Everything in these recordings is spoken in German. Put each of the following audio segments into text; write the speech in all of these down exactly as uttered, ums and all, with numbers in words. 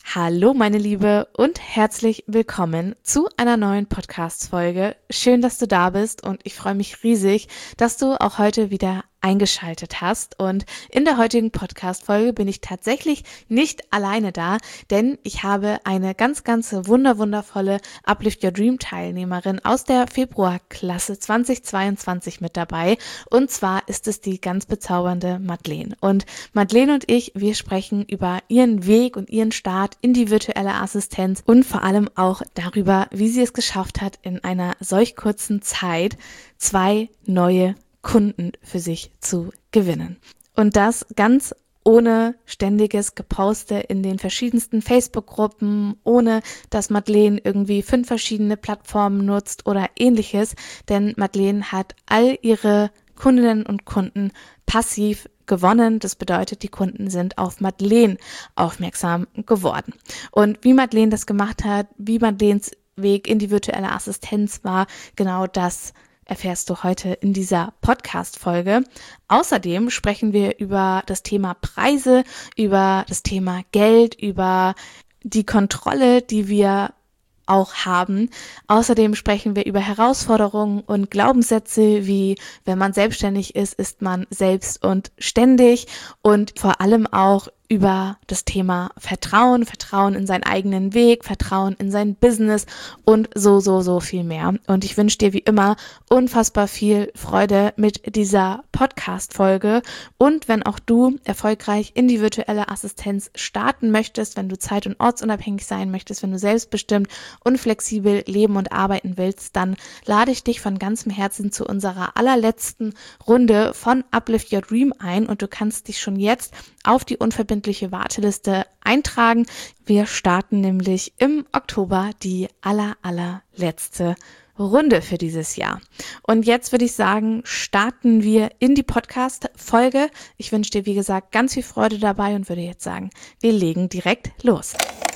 Hallo meine Liebe und herzlich willkommen zu einer neuen Podcast-Folge. Schön, dass du da bist und ich freue mich riesig, dass du auch heute wieder eingeschaltet hast. Und in der heutigen Podcast-Folge bin ich tatsächlich nicht alleine da, denn ich habe eine ganz, ganz wunder, wundervolle Uplift Your Dream Teilnehmerin aus der Februarklasse zweitausendzweiundzwanzig mit dabei. Und zwar ist es die ganz bezaubernde Madeleine. Und Madeleine und ich, wir sprechen über ihren Weg und ihren Start in die virtuelle Assistenz und vor allem auch darüber, wie sie es geschafft hat, in einer solch kurzen Zeit zwei neue Kunden für sich zu gewinnen. Und das ganz ohne ständiges Geposte in den verschiedensten Facebook-Gruppen, ohne dass Madeleine irgendwie fünf verschiedene Plattformen nutzt oder ähnliches, denn Madeleine hat all ihre Kundinnen und Kunden passiv gewonnen. Das bedeutet, die Kunden sind auf Madeleine aufmerksam geworden. Und wie Madeleine das gemacht hat, wie Madeleines Weg in die virtuelle Assistenz war, genau das erfährst du heute in dieser Podcast-Folge. Außerdem sprechen wir über das Thema Preise, über das Thema Geld, über die Kontrolle, die wir auch haben. Außerdem sprechen wir über Herausforderungen und Glaubenssätze, wie wenn man selbstständig ist, ist man selbst und ständig, und vor allem auch über das Thema Vertrauen, Vertrauen in seinen eigenen Weg, Vertrauen in sein Business und so, so, so viel mehr. Und ich wünsche dir wie immer unfassbar viel Freude mit dieser Podcast-Folge. Und wenn auch du erfolgreich in die virtuelle Assistenz starten möchtest, wenn du zeit- und ortsunabhängig sein möchtest, wenn du selbstbestimmt und flexibel leben und arbeiten willst, dann lade ich dich von ganzem Herzen zu unserer allerletzten Runde von Uplift Your Dream ein, und du kannst dich schon jetzt auf die unverbindliche Warteliste eintragen. Wir starten nämlich im Oktober die aller, allerletzte Runde für dieses Jahr. Und jetzt würde ich sagen, starten wir in die Podcast-Folge. Ich wünsche dir, wie gesagt, ganz viel Freude dabei und würde jetzt sagen, wir legen direkt los.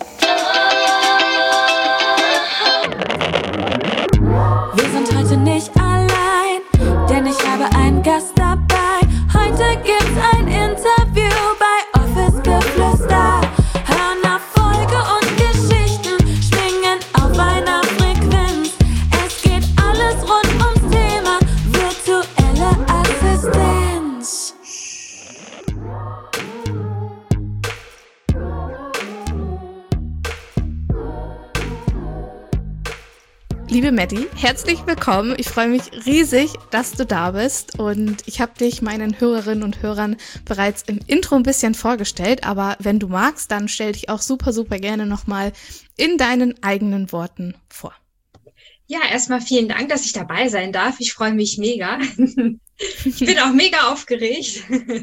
Wir sind heute nicht allein, denn ich habe einen Gast dabei. Heute gibt's ein Interview bei Office Geflüster. Hören Erfolge und Geschichten, schwingen auf einer Frequenz. Es geht alles rund ums Thema virtuelle Assistenz. Liebe Maddie, herzlich willkommen. Ich freue mich riesig, dass du da bist, und ich habe dich meinen Hörerinnen und Hörern bereits im Intro ein bisschen vorgestellt, aber wenn du magst, dann stell dich auch super, super gerne nochmal in deinen eigenen Worten vor. Ja, erstmal vielen Dank, dass ich dabei sein darf. Ich freue mich mega. Ich bin auch mega aufgeregt.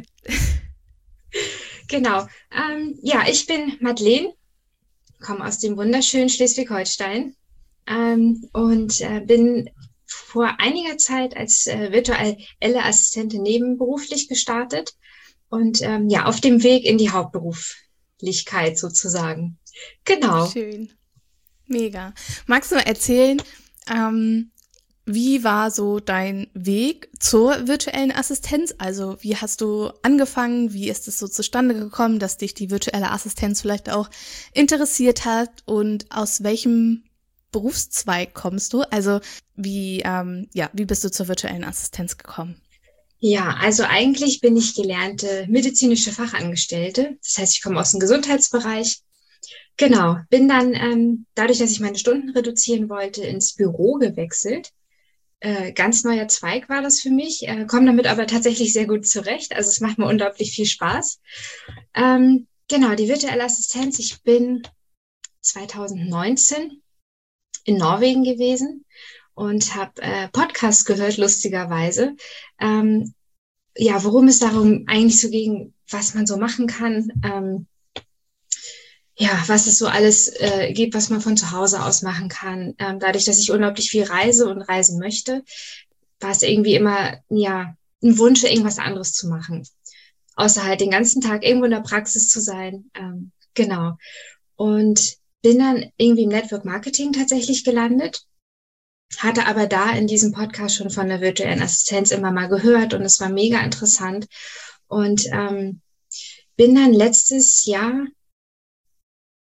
Genau. Ähm, ja, ich bin Madeleine, komme aus dem wunderschönen Schleswig-Holstein. Ähm, und äh, bin vor einiger Zeit als äh, virtuelle Assistentin nebenberuflich gestartet und ähm, ja, auf dem Weg in die Hauptberuflichkeit sozusagen. Genau. Schön. Mega. Magst du mal erzählen, ähm, wie war so dein Weg zur virtuellen Assistenz? Also wie hast du angefangen? Wie ist es so zustande gekommen, dass dich die virtuelle Assistenz vielleicht auch interessiert hat, und aus welchem Berufszweig kommst du? Also wie, ähm, ja, wie bist du zur virtuellen Assistenz gekommen? Ja, also eigentlich bin ich gelernte medizinische Fachangestellte. Das heißt, ich komme aus dem Gesundheitsbereich. Genau, bin dann ähm, dadurch, dass ich meine Stunden reduzieren wollte, ins Büro gewechselt. Äh, ganz neuer Zweig war das für mich, äh, komme damit aber tatsächlich sehr gut zurecht. Also es macht mir unglaublich viel Spaß. Ähm, genau, die virtuelle Assistenz. Ich bin zweitausendneunzehn in Norwegen gewesen und habe äh, Podcasts gehört, lustigerweise. Ähm, ja, worum es darum eigentlich so ging, was man so machen kann. Ähm, ja, was es so alles äh, gibt, was man von zu Hause aus machen kann. Ähm, dadurch, dass ich unglaublich viel reise und reisen möchte, war es irgendwie immer ja ein Wunsch, irgendwas anderes zu machen. Außer halt den ganzen Tag irgendwo in der Praxis zu sein. Ähm, genau. Und bin dann irgendwie im Network Marketing tatsächlich gelandet, hatte aber da in diesem Podcast schon von der virtuellen Assistenz immer mal gehört und es war mega interessant. Und ähm, bin dann letztes Jahr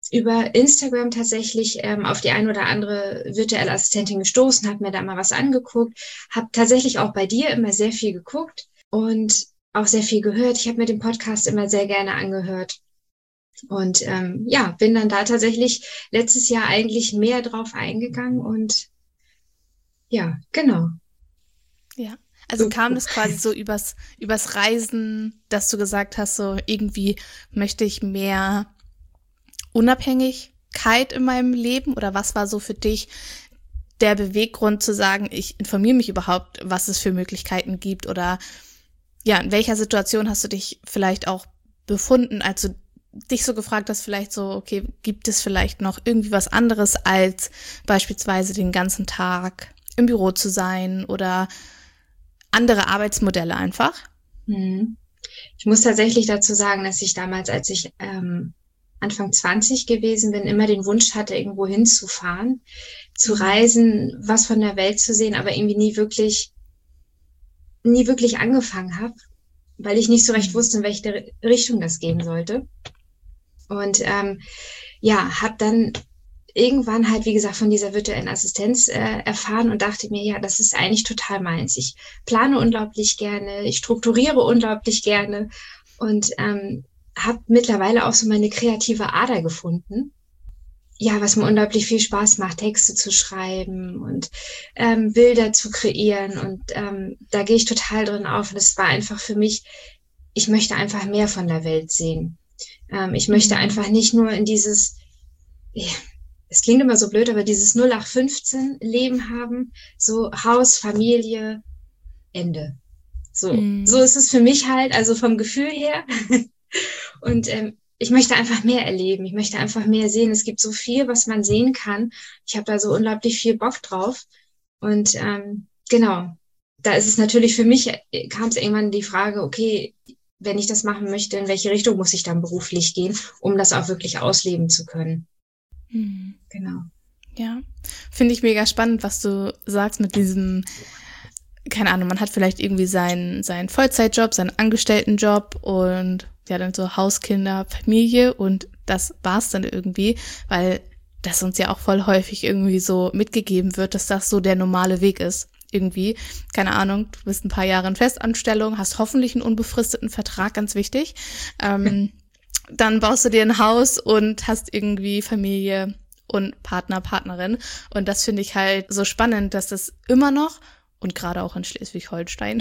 über Instagram tatsächlich ähm, auf die ein oder andere virtuelle Assistentin gestoßen, habe mir da mal was angeguckt, habe tatsächlich auch bei dir immer sehr viel geguckt und auch sehr viel gehört. Ich habe mir den Podcast immer sehr gerne angehört. Und ähm, ja, bin dann da tatsächlich letztes Jahr eigentlich mehr drauf eingegangen und ja, genau. Ja, also So. kam das quasi so übers, übers Reisen, dass du gesagt hast, so irgendwie möchte ich mehr Unabhängigkeit in meinem Leben, oder was war so für dich der Beweggrund zu sagen, ich informiere mich überhaupt, was es für Möglichkeiten gibt, oder ja, in welcher Situation hast du dich vielleicht auch befunden, als du dich so gefragt hast, vielleicht so, okay, gibt es vielleicht noch irgendwie was anderes, als beispielsweise den ganzen Tag im Büro zu sein oder andere Arbeitsmodelle einfach? Hm. Ich muss tatsächlich dazu sagen, dass ich damals, als ich ähm, Anfang zwanzig gewesen bin, immer den Wunsch hatte, irgendwo hinzufahren, zu reisen, was von der Welt zu sehen, aber irgendwie nie wirklich, nie wirklich angefangen habe, weil ich nicht so recht wusste, in welche Richtung das gehen sollte. Und ähm, ja, habe dann irgendwann halt, wie gesagt, von dieser virtuellen Assistenz äh, erfahren und dachte mir, ja, das ist eigentlich total meins. Ich plane unglaublich gerne, ich strukturiere unglaublich gerne und ähm, habe mittlerweile auch so meine kreative Ader gefunden. Ja, was mir unglaublich viel Spaß macht, Texte zu schreiben und ähm, Bilder zu kreieren. Und ähm, da gehe ich total drin auf. Und es war einfach für mich, ich möchte einfach mehr von der Welt sehen. Ähm, ich möchte einfach nicht nur in dieses, ja, es klingt immer so blöd, aber dieses null acht fünfzehn Leben haben, so Haus, Familie, Ende. So, mm. so ist es für mich halt, also vom Gefühl her. Und ähm, ich möchte einfach mehr erleben. Ich möchte einfach mehr sehen. Es gibt so viel, was man sehen kann. Ich habe da so unglaublich viel Bock drauf. Und ähm, genau, da ist es natürlich für mich, kam es irgendwann die Frage, okay, wenn ich das machen möchte, in welche Richtung muss ich dann beruflich gehen, um das auch wirklich ausleben zu können. Hm. Genau. Ja, finde ich mega spannend, was du sagst mit diesem, keine Ahnung, man hat vielleicht irgendwie seinen, seinen Vollzeitjob, seinen Angestelltenjob und ja, dann so Hauskinder, Familie und das war's dann irgendwie, weil das uns ja auch voll häufig irgendwie so mitgegeben wird, dass das so der normale Weg ist. Irgendwie, keine Ahnung, du bist ein paar Jahre in Festanstellung, hast hoffentlich einen unbefristeten Vertrag, ganz wichtig. Ähm, dann baust du dir ein Haus und hast irgendwie Familie und Partner, Partnerin. Und das finde ich halt so spannend, dass das immer noch, und gerade auch in Schleswig-Holstein,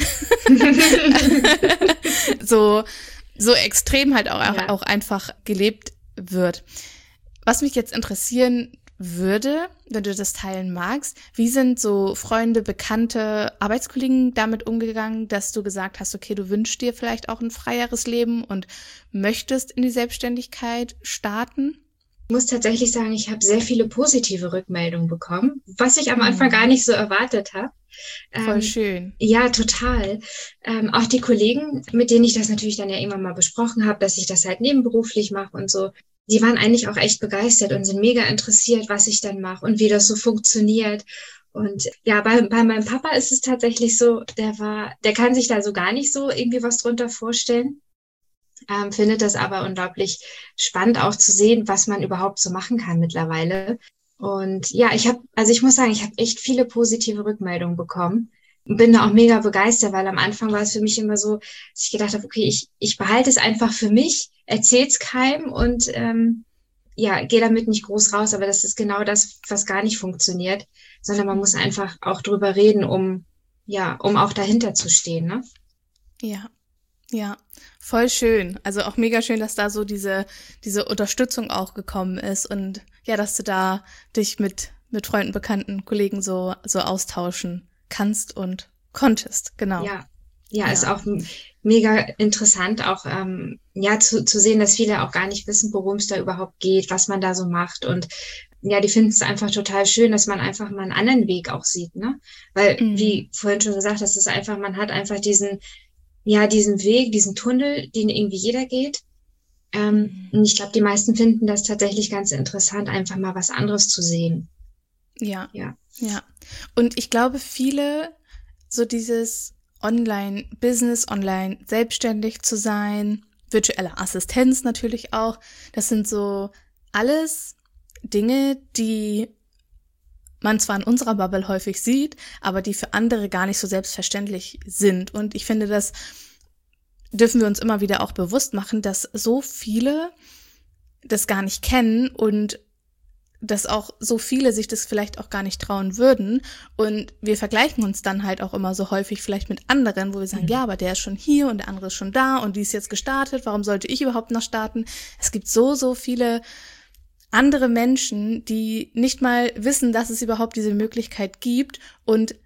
so so extrem halt auch, ja. auch einfach gelebt wird. Was mich jetzt interessieren würde, wenn du das teilen magst, wie sind so Freunde, Bekannte, Arbeitskollegen damit umgegangen, dass du gesagt hast, okay, du wünschst dir vielleicht auch ein freieres Leben und möchtest in die Selbstständigkeit starten? Ich muss tatsächlich sagen, ich habe sehr viele positive Rückmeldungen bekommen, was ich am Anfang gar nicht so erwartet habe. Voll ähm, schön. Ja, total. Ähm, auch die Kollegen, mit denen ich das natürlich dann ja irgendwann mal besprochen habe, dass ich das halt nebenberuflich mache und so, die waren eigentlich auch echt begeistert und sind mega interessiert, was ich dann mache und wie das so funktioniert. Und ja, bei, bei meinem Papa ist es tatsächlich so, der war, der kann sich da so gar nicht so irgendwie was drunter vorstellen. Ähm, findet das aber unglaublich spannend auch zu sehen, was man überhaupt so machen kann mittlerweile. Und ja, ich habe, also ich muss sagen, ich habe echt viele positive Rückmeldungen bekommen und bin da auch mega begeistert, weil am Anfang war es für mich immer so, dass ich gedacht habe, okay, ich, ich behalte es einfach für mich, erzähl's keinem und ähm, ja, gehe damit nicht groß raus, aber das ist genau das, was gar nicht funktioniert, sondern man muss einfach auch drüber reden, um ja, um auch dahinter zu stehen, ne? Ja. Ja, voll schön. Also auch mega schön, dass da so diese diese Unterstützung auch gekommen ist und ja, dass du da dich mit mit Freunden, Bekannten, Kollegen so so austauschen kannst und konntest. Genau. Ja, ja, ja. Ist auch mega interessant, auch ähm, ja zu zu sehen, dass viele auch gar nicht wissen, worum es da überhaupt geht, was man da so macht und ja, die finden es einfach total schön, dass man einfach mal einen anderen Weg auch sieht, ne? Weil mhm. wie vorhin schon gesagt, das ist einfach, man hat einfach diesen ja, diesen Weg, diesen Tunnel, den irgendwie jeder geht. Ähm, und ich glaube, die meisten finden das tatsächlich ganz interessant, einfach mal was anderes zu sehen. Ja, ja, ja. Und ich glaube, viele, so dieses Online-Business, online selbstständig zu sein, virtuelle Assistenz natürlich auch, das sind so alles Dinge, die man zwar in unserer Bubble häufig sieht, aber die für andere gar nicht so selbstverständlich sind. Und ich finde, das dürfen wir uns immer wieder auch bewusst machen, dass so viele das gar nicht kennen und dass auch so viele sich das vielleicht auch gar nicht trauen würden. Und wir vergleichen uns dann halt auch immer so häufig vielleicht mit anderen, wo wir sagen, mhm. ja, aber der ist schon hier und der andere ist schon da und die ist jetzt gestartet. Warum sollte ich überhaupt noch starten? Es gibt so, so viele andere Menschen, die nicht mal wissen, dass es überhaupt diese Möglichkeit gibt und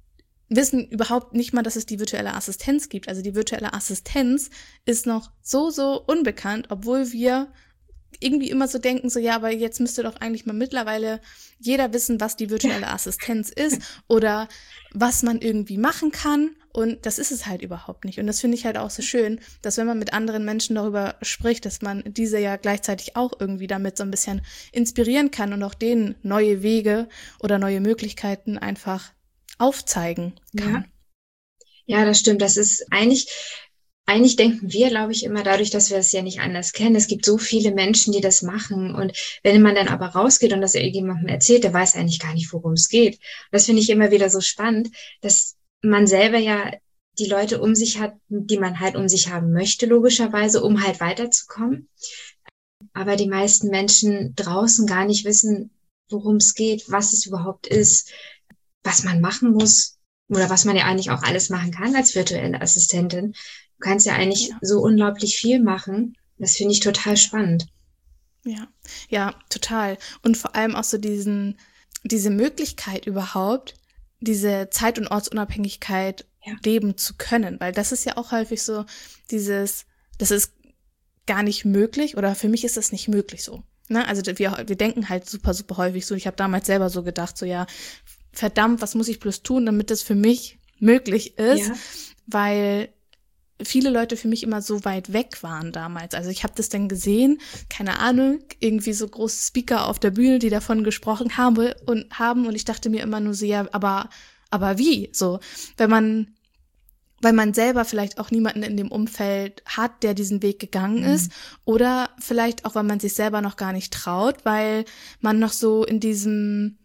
wissen überhaupt nicht mal, dass es die virtuelle Assistenz gibt. Also die virtuelle Assistenz ist noch so, so unbekannt, obwohl wir irgendwie immer so denken, so ja, aber jetzt müsste doch eigentlich mal mittlerweile jeder wissen, was die virtuelle Assistenz ist oder was man irgendwie machen kann. Und das ist es halt überhaupt nicht. Und das finde ich halt auch so schön, dass wenn man mit anderen Menschen darüber spricht, dass man diese ja gleichzeitig auch irgendwie damit so ein bisschen inspirieren kann und auch denen neue Wege oder neue Möglichkeiten einfach aufzeigen kann. Ja, ja, das stimmt. Das ist eigentlich, eigentlich denken wir, glaube ich, immer dadurch, dass wir es ja nicht anders kennen. Es gibt so viele Menschen, die das machen. Und wenn man dann aber rausgeht und das irgendjemandem erzählt, der weiß eigentlich gar nicht, worum es geht. Das finde ich immer wieder so spannend, dass man selber ja die Leute um sich hat, die man halt um sich haben möchte, logischerweise, um halt weiterzukommen. Aber die meisten Menschen draußen gar nicht wissen, worum es geht, was es überhaupt ist, was man machen muss oder was man ja eigentlich auch alles machen kann als virtuelle Assistentin. Du kannst ja eigentlich ja. so unglaublich viel machen. Das finde ich total spannend. Ja, ja, total. Und vor allem auch so diesen, diese Möglichkeit überhaupt, diese Zeit- und Ortsunabhängigkeit ja. leben zu können. Weil das ist ja auch häufig so dieses, das ist gar nicht möglich oder für mich ist das nicht möglich so. Ne? Also wir, wir denken halt super, super häufig so. Ich habe damals selber so gedacht, so ja, verdammt, was muss ich bloß tun, damit das für mich möglich ist, ja. weil viele Leute für mich immer so weit weg waren damals. Also ich habe das dann gesehen, keine Ahnung, irgendwie so große Speaker auf der Bühne, die davon gesprochen haben und haben und ich dachte mir immer nur so, ja, aber aber wie? So, wenn man weil man selber vielleicht auch niemanden in dem Umfeld hat, der diesen Weg gegangen mhm. ist oder vielleicht auch, weil man sich selber noch gar nicht traut, weil man noch so in diesem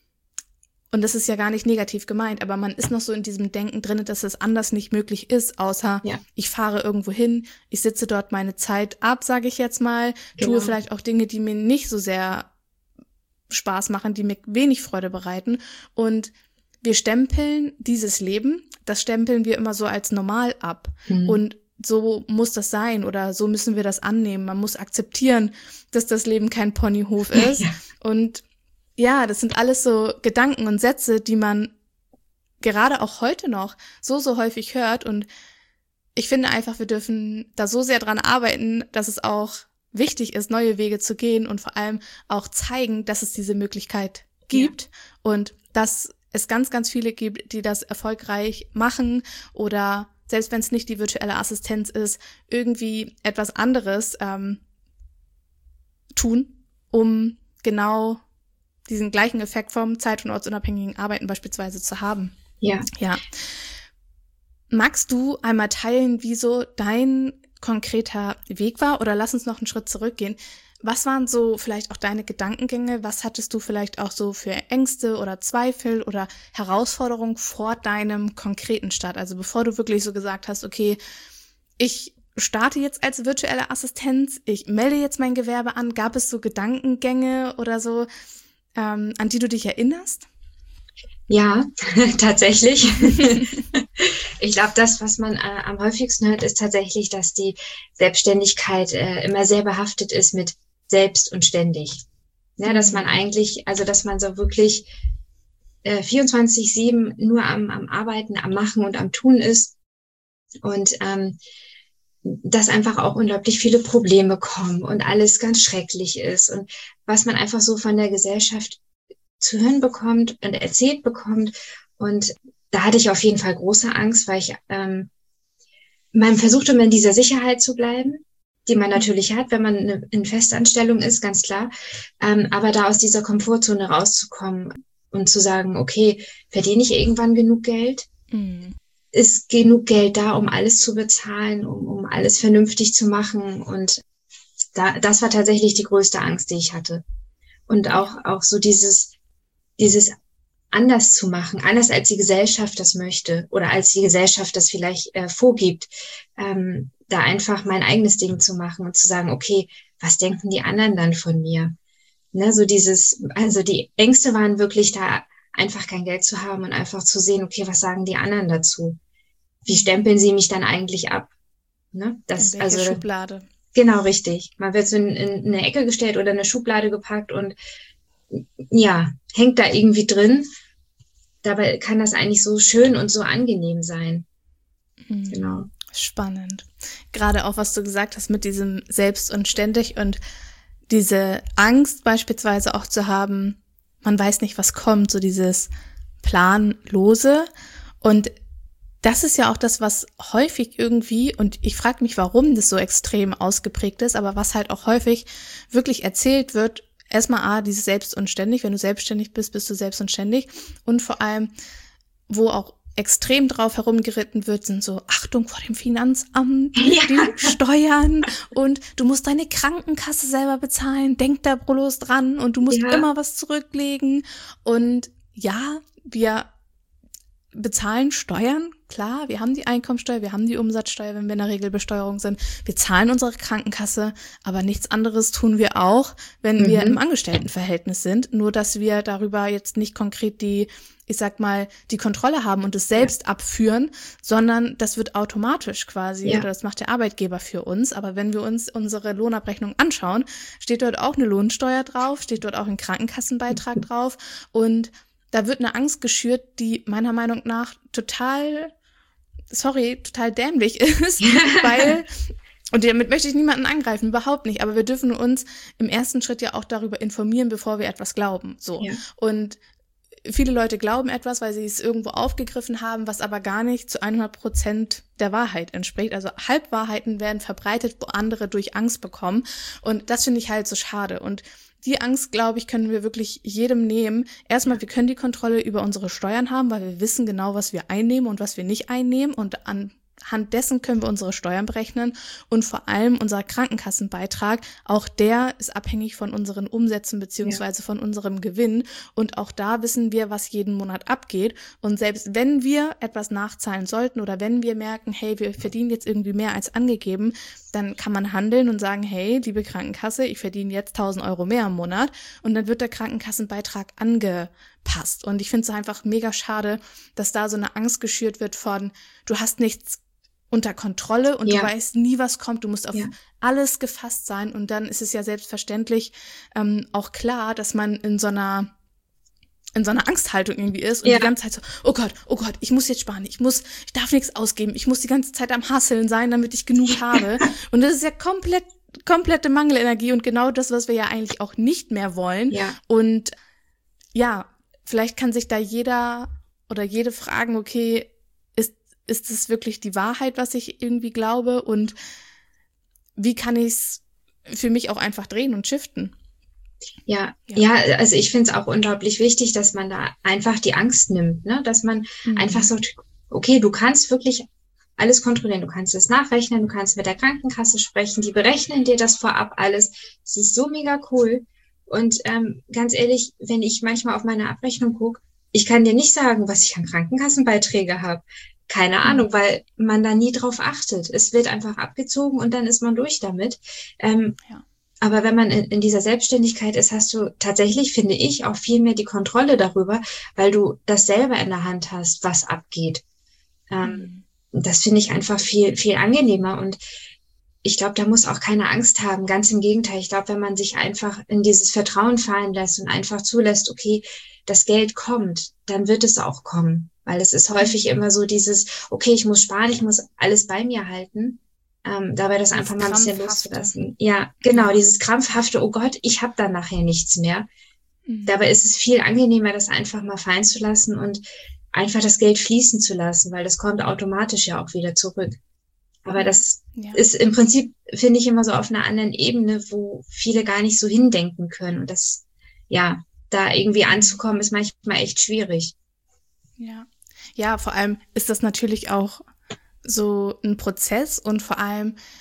und das ist ja gar nicht negativ gemeint, aber man ist noch so in diesem Denken drin, dass es anders nicht möglich ist, außer ja. ich fahre irgendwo hin, ich sitze dort meine Zeit ab, sage ich jetzt mal, genau. tue vielleicht auch Dinge, die mir nicht so sehr Spaß machen, die mir wenig Freude bereiten und wir stempeln dieses Leben, das stempeln wir immer so als normal ab mhm. und so muss das sein oder so müssen wir das annehmen. Man muss akzeptieren, dass das Leben kein Ponyhof ist ja. und ja, das sind alles so Gedanken und Sätze, die man gerade auch heute noch so, so häufig hört. Und ich finde einfach, wir dürfen da so sehr dran arbeiten, dass es auch wichtig ist, neue Wege zu gehen und vor allem auch zeigen, dass es diese Möglichkeit gibt ja. und dass es ganz, ganz viele gibt, die das erfolgreich machen oder selbst wenn es nicht die virtuelle Assistenz ist, irgendwie etwas anderes ähm, tun, um genau diesen gleichen Effekt vom zeit- und ortsunabhängigen Arbeiten beispielsweise zu haben. Ja. Ja. Magst du einmal teilen, wie so dein konkreter Weg war? Oder lass uns noch einen Schritt zurückgehen. Was waren so vielleicht auch deine Gedankengänge? Was hattest du vielleicht auch so für Ängste oder Zweifel oder Herausforderungen vor deinem konkreten Start? Also bevor du wirklich so gesagt hast, okay, ich starte jetzt als virtuelle Assistenz, ich melde jetzt mein Gewerbe an. Gab es so Gedankengänge oder so, Ähm, an die du dich erinnerst? Ja, tatsächlich. Ich glaube, das, was man äh, am häufigsten hört, ist tatsächlich, dass die Selbstständigkeit äh, immer sehr behaftet ist mit selbst und ständig. Ja, dass man eigentlich, also dass man so wirklich äh, vierundzwanzig sieben nur am, am Arbeiten, am Machen und am Tun ist und ähm, dass einfach auch unglaublich viele Probleme kommen und alles ganz schrecklich ist und was man einfach so von der Gesellschaft zu hören bekommt und erzählt bekommt. Und da hatte ich auf jeden Fall große Angst, weil ich ähm, man versucht immer in dieser Sicherheit zu bleiben, die man natürlich hat, wenn man eine, in Festanstellung ist, ganz klar. Ähm, aber da aus dieser Komfortzone rauszukommen und zu sagen, okay, verdiene ich irgendwann genug Geld? Mhm. Ist genug Geld da, um alles zu bezahlen, um, um alles vernünftig zu machen und da, das war tatsächlich die größte Angst, die ich hatte. Und auch, auch so dieses, dieses anders zu machen, anders als die Gesellschaft das möchte oder als die Gesellschaft das vielleicht äh, vorgibt, ähm, da einfach mein eigenes Ding zu machen und zu sagen, okay, was denken die anderen dann von mir? Ne, so dieses, also die Ängste waren wirklich da, einfach kein Geld zu haben und einfach zu sehen, okay, was sagen die anderen dazu? Wie stempeln sie mich dann eigentlich ab? Ne, das, in welche also, Schublade? Genau, richtig. Man wird so in, in eine Ecke gestellt oder eine Schublade gepackt und ja, hängt da irgendwie drin. Dabei kann das eigentlich so schön und so angenehm sein. Mhm. Genau. Spannend. Gerade auch, was du gesagt hast mit diesem Selbst und ständig und diese Angst beispielsweise auch zu haben, man weiß nicht, was kommt, so dieses Planlose. Und das ist ja auch das, was häufig irgendwie, und ich frage mich, warum das so extrem ausgeprägt ist, aber was halt auch häufig wirklich erzählt wird, erstmal A, dieses Selbst und ständig, wenn du selbstständig bist, bist du selbst und ständig. Und vor allem, wo auch extrem drauf herumgeritten wird, sind so Achtung vor dem Finanzamt, Ja. die Steuern und du musst deine Krankenkasse selber bezahlen, denk da bloß dran und du musst Ja. immer was zurücklegen. Und ja, wir bezahlen Steuern, klar, wir haben die Einkommensteuer, wir haben die Umsatzsteuer, wenn wir in der Regelbesteuerung sind, wir zahlen unsere Krankenkasse, aber nichts anderes tun wir auch, wenn Mhm. wir im Angestelltenverhältnis sind, nur dass wir darüber jetzt nicht konkret die, ich sag mal, die Kontrolle haben und es selbst abführen, sondern das wird automatisch quasi, Ja. oder das macht der Arbeitgeber für uns, aber wenn wir uns unsere Lohnabrechnung anschauen, steht dort auch eine Lohnsteuer drauf, steht dort auch ein Krankenkassenbeitrag drauf und da wird eine Angst geschürt, die meiner Meinung nach total, sorry, total dämlich ist, weil, und damit möchte ich niemanden angreifen, überhaupt nicht, aber wir dürfen uns im ersten Schritt ja auch darüber informieren, bevor wir etwas glauben, so. Ja. Und viele Leute glauben etwas, weil sie es irgendwo aufgegriffen haben, was aber gar nicht zu hundert Prozent der Wahrheit entspricht. Also Halbwahrheiten werden verbreitet, wo andere durch Angst bekommen. Und das finde ich halt so schade. Und die Angst, glaube ich, können wir wirklich jedem nehmen. Erstmal, wir können die Kontrolle über unsere Steuern haben, weil wir wissen genau, was wir einnehmen und was wir nicht einnehmen. Und anhand dessen können wir unsere Steuern berechnen. Und vor allem unser Krankenkassenbeitrag, auch der ist abhängig von unseren Umsätzen beziehungsweise von unserem Gewinn. Und auch da wissen wir, was jeden Monat abgeht. Und selbst wenn wir etwas nachzahlen sollten oder wenn wir merken, hey, wir verdienen jetzt irgendwie mehr als angegeben, dann kann man handeln und sagen, hey, liebe Krankenkasse, ich verdiene jetzt tausend Euro mehr im Monat und dann wird der Krankenkassenbeitrag angepasst. Und ich finde es einfach mega schade, dass da so eine Angst geschürt wird von, du hast nichts unter Kontrolle und Ja. du weißt nie, was kommt, du musst auf Ja. alles gefasst sein und dann ist es ja selbstverständlich ähm, auch klar, dass man in so einer in so einer Angsthaltung irgendwie ist und Ja. die ganze Zeit so, oh Gott, oh Gott, ich muss jetzt sparen, ich muss, ich darf nichts ausgeben, ich muss die ganze Zeit am Hasseln sein, damit ich genug habe. Und das ist ja komplett, komplette Mangelenergie und genau das, was wir ja eigentlich auch nicht mehr wollen. Ja. Und ja, vielleicht kann sich da jeder oder jede fragen, okay, ist, ist es wirklich die Wahrheit, was ich irgendwie glaube und wie kann ich es für mich auch einfach drehen und shiften? Ja, Ja. ja, also ich finde es auch unglaublich wichtig, dass man da einfach die Angst nimmt, ne? Dass man Mhm. einfach sagt, okay, du kannst wirklich alles kontrollieren, du kannst es nachrechnen, du kannst mit der Krankenkasse sprechen, die berechnen dir das vorab alles. Es ist so mega cool. Und ähm, ganz ehrlich, wenn ich manchmal auf meine Abrechnung gucke, ich kann dir nicht sagen, was ich an Krankenkassenbeiträge habe. Keine Ahnung, weil man da nie drauf achtet. Es wird einfach abgezogen und dann ist man durch damit. Ähm, Ja. Aber wenn man in, in dieser Selbstständigkeit ist, hast du tatsächlich, finde ich, auch viel mehr die Kontrolle darüber, weil du das selber in der Hand hast, was abgeht. Ähm, Mhm. Das finde ich einfach viel, viel angenehmer. Und ich glaube, da muss auch keine Angst haben. Ganz im Gegenteil. Ich glaube, wenn man sich einfach in dieses Vertrauen fallen lässt und einfach zulässt, okay, das Geld kommt, dann wird es auch kommen. Weil es ist häufig immer so dieses, okay, ich muss sparen, ich muss alles bei mir halten. Ähm, dabei das Dieses einfach mal ein bisschen Krampfhafte. loszulassen. Ja, genau, Ja. dieses krampfhafte, oh Gott, ich habe dann nachher nichts mehr. Mhm. Dabei ist es viel angenehmer, das einfach mal fallen zu lassen und einfach das Geld fließen zu lassen, weil das kommt automatisch ja auch wieder zurück. Aber das Ja. ist im Prinzip, finde ich, immer so auf einer anderen Ebene, wo viele gar nicht so hindenken können. Und das, ja, da irgendwie anzukommen, ist manchmal echt schwierig. Ja. Ja, vor allem ist das natürlich auch so ein Prozess und vor allem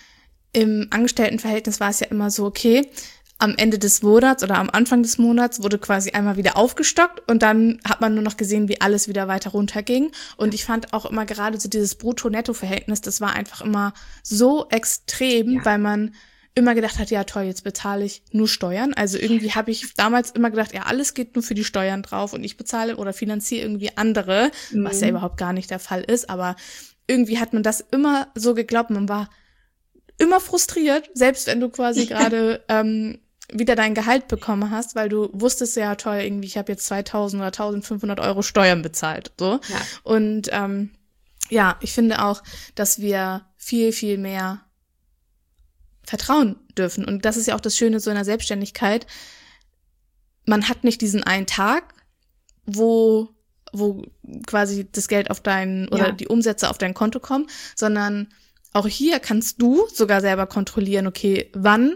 im Angestelltenverhältnis war es ja immer so, okay, am Ende des Monats oder am Anfang des Monats wurde quasi einmal wieder aufgestockt und dann hat man nur noch gesehen, wie alles wieder weiter runterging. Und ich fand auch immer gerade so dieses Brutto-Netto-Verhältnis, das war einfach immer so extrem, ja. weil man immer gedacht hat, ja toll, jetzt bezahle ich nur Steuern. Also irgendwie habe ich damals immer gedacht, ja, alles geht nur für die Steuern drauf und ich bezahle oder finanziere irgendwie andere, mhm. was ja überhaupt gar nicht der Fall ist. Aber irgendwie hat man das immer so geglaubt, man war immer frustriert, selbst wenn du quasi gerade ähm, wieder dein Gehalt bekommen hast, weil du wusstest ja, toll, irgendwie, ich habe jetzt zweitausend oder eintausendfünfhundert Euro Steuern bezahlt. So. Ja. Und ähm, ja, ich finde auch, dass wir viel, viel mehr vertrauen dürfen. Und das ist ja auch das Schöne so in der Selbstständigkeit. Man hat nicht diesen einen Tag, wo wo quasi das Geld auf dein oder ja. die Umsätze auf dein Konto kommen, sondern auch hier kannst du sogar selber kontrollieren, okay, wann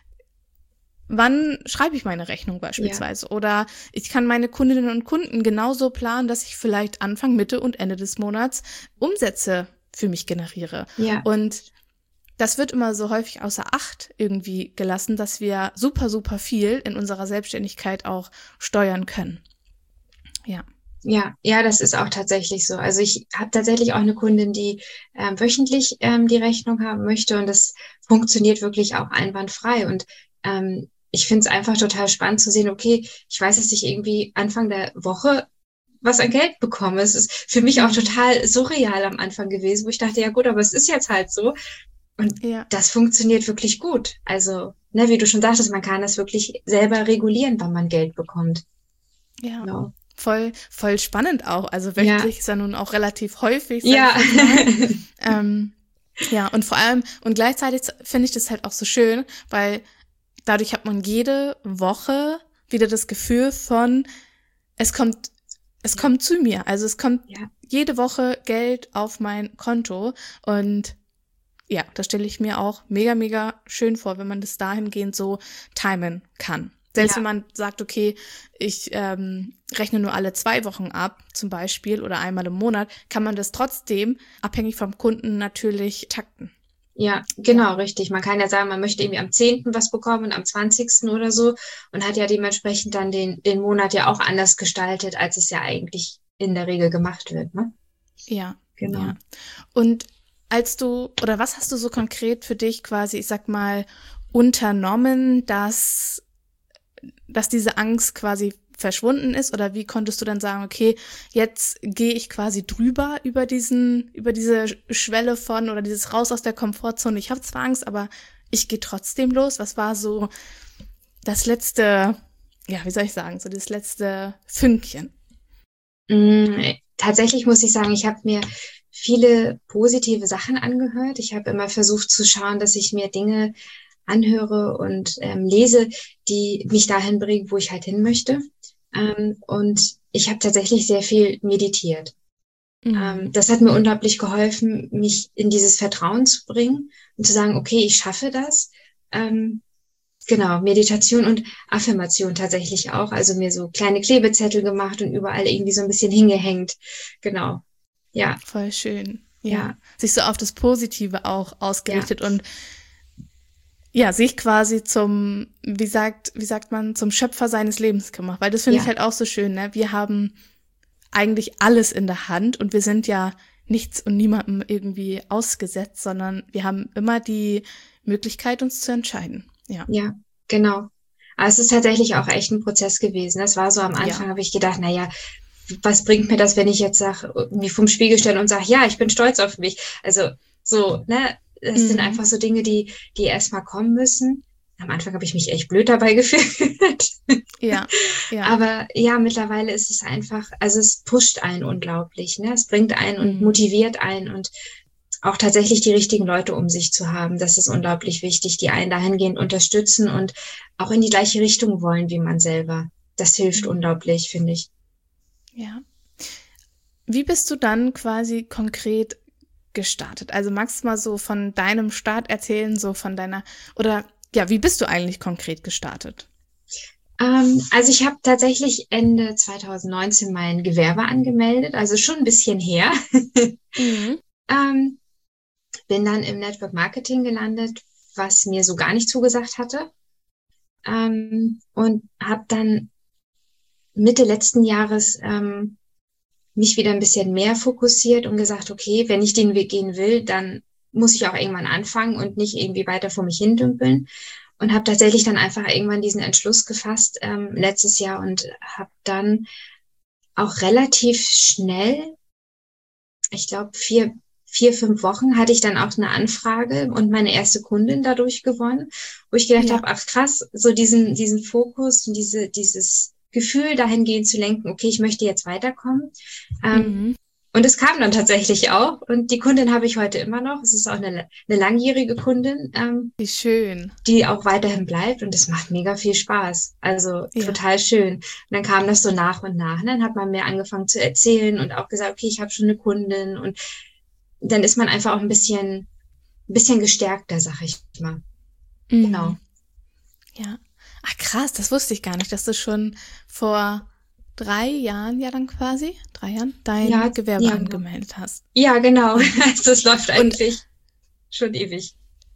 wann schreibe ich meine Rechnung beispielsweise? Ja. Oder ich kann meine Kundinnen und Kunden genauso planen, dass ich vielleicht Anfang, Mitte und Ende des Monats Umsätze für mich generiere. Ja. Und das wird immer so häufig außer Acht irgendwie gelassen, dass wir super, super viel in unserer Selbstständigkeit auch steuern können. Ja. Ja, ja, das ist auch tatsächlich so. Also ich habe tatsächlich auch eine Kundin, die ähm, wöchentlich ähm, die Rechnung haben möchte und das funktioniert wirklich auch einwandfrei. Und ähm, ich finde es einfach total spannend zu sehen, okay, ich weiß, dass ich irgendwie Anfang der Woche was an Geld bekomme. Es ist für mich auch total surreal am Anfang gewesen, wo ich dachte, ja gut, aber es ist jetzt halt so. Und ja. das funktioniert wirklich gut. Also, ne, wie du schon sagtest, man kann das wirklich selber regulieren, wann man Geld bekommt. Ja. Genau. Voll, voll spannend auch. Also wöchentlich ja. ist ja nun auch relativ häufig. Ja. ähm, ja, und vor allem, und gleichzeitig finde ich das halt auch so schön, weil dadurch hat man jede Woche wieder das Gefühl von, es kommt, es ja. kommt zu mir. Also es kommt ja. jede Woche Geld auf mein Konto und ja, das stelle ich mir auch mega, mega schön vor, wenn man das dahingehend so timen kann. Selbst ja. wenn man sagt, okay, ich ähm, rechne nur alle zwei Wochen ab, zum Beispiel, oder einmal im Monat, kann man das trotzdem, abhängig vom Kunden, natürlich takten. Ja, genau, richtig. Man kann ja sagen, man möchte irgendwie am zehnten was bekommen und am zwanzigsten oder so und hat ja dementsprechend dann den, den Monat ja auch anders gestaltet, als es ja eigentlich in der Regel gemacht wird, ne? Ja, genau. Ja. Und als du, oder was hast du so konkret für dich quasi, ich sag mal, unternommen, dass dass diese Angst quasi verschwunden ist, oder wie konntest du dann sagen, okay, jetzt gehe ich quasi drüber über diesen, über diese Schwelle von oder dieses raus aus der Komfortzone. Ich habe zwar Angst, aber ich gehe trotzdem los. Was war so das letzte, ja, wie soll ich sagen, so das letzte Fünkchen? Mm, tatsächlich muss ich sagen, ich habe mir viele positive Sachen angehört. Ich habe immer versucht zu schauen, dass ich mir Dinge anhöre und ähm, lese, die mich dahin bringen, wo ich halt hin möchte. Ähm, und ich habe tatsächlich sehr viel meditiert. Mhm. Ähm, das hat mir unglaublich geholfen, mich in dieses Vertrauen zu bringen und zu sagen, okay, ich schaffe das. Ähm, genau, Meditation und Affirmation tatsächlich auch. Also mir so kleine Klebezettel gemacht und überall irgendwie so ein bisschen hingehängt. Genau, ja. Voll schön. Ja, ja. Sich so auf das Positive auch ausgerichtet ja. und ja, sich quasi zum, wie sagt, wie sagt man, zum Schöpfer seines Lebens gemacht. Weil das finde ja. ich halt auch so schön, ne? Wir haben eigentlich alles in der Hand und wir sind ja nichts und niemandem irgendwie ausgesetzt, sondern wir haben immer die Möglichkeit, uns zu entscheiden. Ja, ja, genau. Aber es ist tatsächlich auch echt ein Prozess gewesen. Das war so am Anfang, ja. habe ich gedacht, na ja, was bringt mir das, wenn ich jetzt sage, irgendwie vom Spiegel stelle und sage, ja, ich bin stolz auf mich. Also so, ne? Das mhm. sind einfach so Dinge, die, die erstmal kommen müssen. Am Anfang habe ich mich echt blöd dabei gefühlt. Ja, ja. Aber ja, mittlerweile ist es einfach, also es pusht einen unglaublich, ne? Es bringt einen und mhm. motiviert einen und auch tatsächlich die richtigen Leute um sich zu haben. Das ist unglaublich wichtig, die einen dahingehend unterstützen und auch in die gleiche Richtung wollen wie man selber. Das hilft mhm. unglaublich, finde ich. Ja. Wie bist du dann quasi konkret gestartet? Also magst du mal so von deinem Start erzählen, so von deiner, oder ja, wie bist du eigentlich konkret gestartet? Ähm, also ich habe tatsächlich Ende zwanzig neunzehn mein Gewerbe angemeldet, also schon ein bisschen her. Mhm. ähm, bin dann im Network Marketing gelandet, was mir so gar nicht zugesagt hatte. Ähm, und habe dann Mitte letzten Jahres ähm, mich wieder ein bisschen mehr fokussiert und gesagt, okay, wenn ich den Weg gehen will, dann muss ich auch irgendwann anfangen und nicht irgendwie weiter vor mich hindümpeln. Und habe tatsächlich dann einfach irgendwann diesen Entschluss gefasst ähm, letztes Jahr und habe dann auch relativ schnell, ich glaube vier, vier, fünf Wochen, hatte ich dann auch eine Anfrage und meine erste Kundin dadurch gewonnen, wo ich gedacht Ja. habe, ach krass, so diesen, diesen Fokus und diese, dieses Gefühl dahingehend zu lenken, okay, ich möchte jetzt weiterkommen. Ähm, Mhm. Und es kam dann tatsächlich auch. Und die Kundin habe ich heute immer noch. Es ist auch eine, eine langjährige Kundin, ähm, Wie schön. die auch weiterhin bleibt. Und es macht mega viel Spaß. Also Ja. total schön. Und dann kam das so nach und nach. Und dann hat man mir angefangen zu erzählen und auch gesagt, okay, ich habe schon eine Kundin. Und dann ist man einfach auch ein bisschen, ein bisschen gestärkter, sag ich mal. Mhm. Genau. Ja. Ach krass, das wusste ich gar nicht, dass du schon vor drei Jahren ja dann quasi, drei Jahren, dein Ja, Gewerbe ja. angemeldet hast. Ja, genau. Also es läuft Und- eigentlich schon ewig.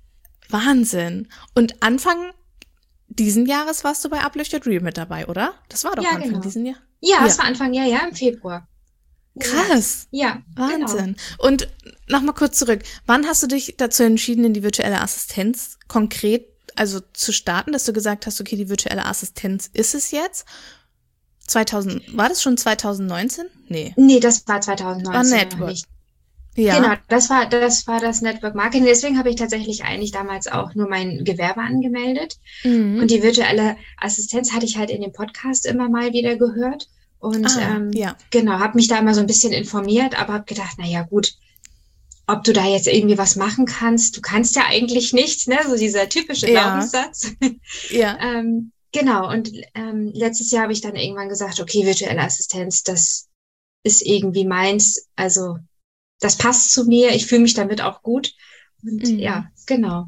Wahnsinn. Und Anfang diesen Jahres warst du bei Uplift Your Dream mit dabei, oder? Das war doch Ja, Anfang genau. diesen Jahr. Ja, Ja. es war Anfang Jahr, ja, im Februar. Krass. Ja, Wahnsinn. Und nochmal kurz zurück. Wann hast du dich dazu entschieden, in die virtuelle Assistenz konkret, also zu starten, dass du gesagt hast, okay, die virtuelle Assistenz ist es jetzt? zweitausend, war das schon zwanzig neunzehn? Nee. Genau. Nee, das war zwanzig neunzehn. War noch Network. nicht. Ja. Genau, das war, das war das Network Marketing. Deswegen habe ich tatsächlich eigentlich damals auch nur mein Gewerbe angemeldet. Mhm. Und die virtuelle Assistenz hatte ich halt in dem Podcast immer mal wieder gehört. Und Ah, ähm, ja. genau, habe mich da immer so ein bisschen informiert, aber habe gedacht, na ja, gut, ob du da jetzt irgendwie was machen kannst, du kannst ja eigentlich nichts, ne? So dieser typische Ja. Glaubenssatz. Ja. ähm, genau, und ähm, letztes Jahr habe ich dann irgendwann gesagt, okay, virtuelle Assistenz, das ist irgendwie meins, also das passt zu mir, ich fühle mich damit auch gut. Und Mhm. ja, genau.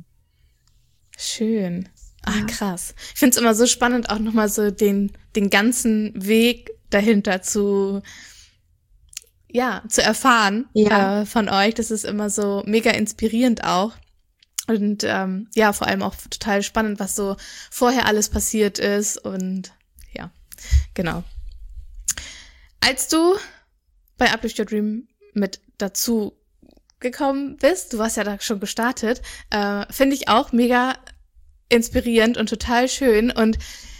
Schön. Ah, Ja. krass. Ich finde es immer so spannend, auch nochmal so den, den ganzen Weg dahinter zu, ja, zu erfahren Ja. äh, von euch. Das ist immer so mega inspirierend auch. Und ähm, ja, vor allem auch total spannend, was so vorher alles passiert ist. Und ja, genau. Als du bei Uplift Your Dream mit dazu gekommen bist, du warst ja da schon gestartet, äh, finde ich auch mega inspirierend und total schön. Und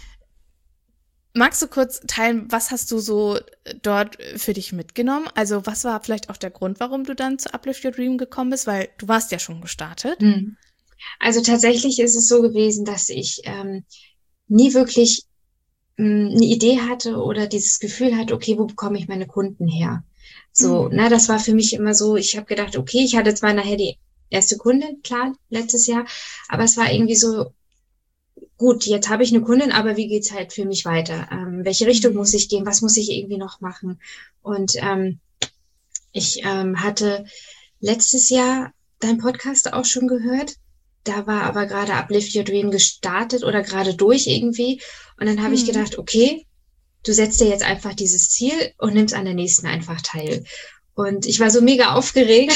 magst du kurz teilen, was hast du so dort für dich mitgenommen? Also was war vielleicht auch der Grund, warum du dann zu Uplift Your Dream gekommen bist? Weil du warst ja schon gestartet. Hm. Also tatsächlich ist es so gewesen, dass ich ähm, nie wirklich mh, eine Idee hatte oder dieses Gefühl hatte, okay, wo bekomme ich meine Kunden her? So, Mhm. ne, das war für mich immer so, ich habe gedacht, okay, ich hatte zwar nachher die erste Kundin, klar, letztes Jahr, aber es war irgendwie so, gut, jetzt habe ich eine Kundin, aber wie geht's halt für mich weiter? Ähm, welche Richtung Mhm. muss ich gehen? Was muss ich irgendwie noch machen? Und ähm, ich ähm, hatte letztes Jahr deinen Podcast auch schon gehört. Da war aber gerade Uplift Your Dream gestartet oder gerade durch irgendwie. Und dann habe ich Mhm. gedacht, okay, du setzt dir jetzt einfach dieses Ziel und nimmst an der nächsten einfach teil. Und ich war so mega aufgeregt.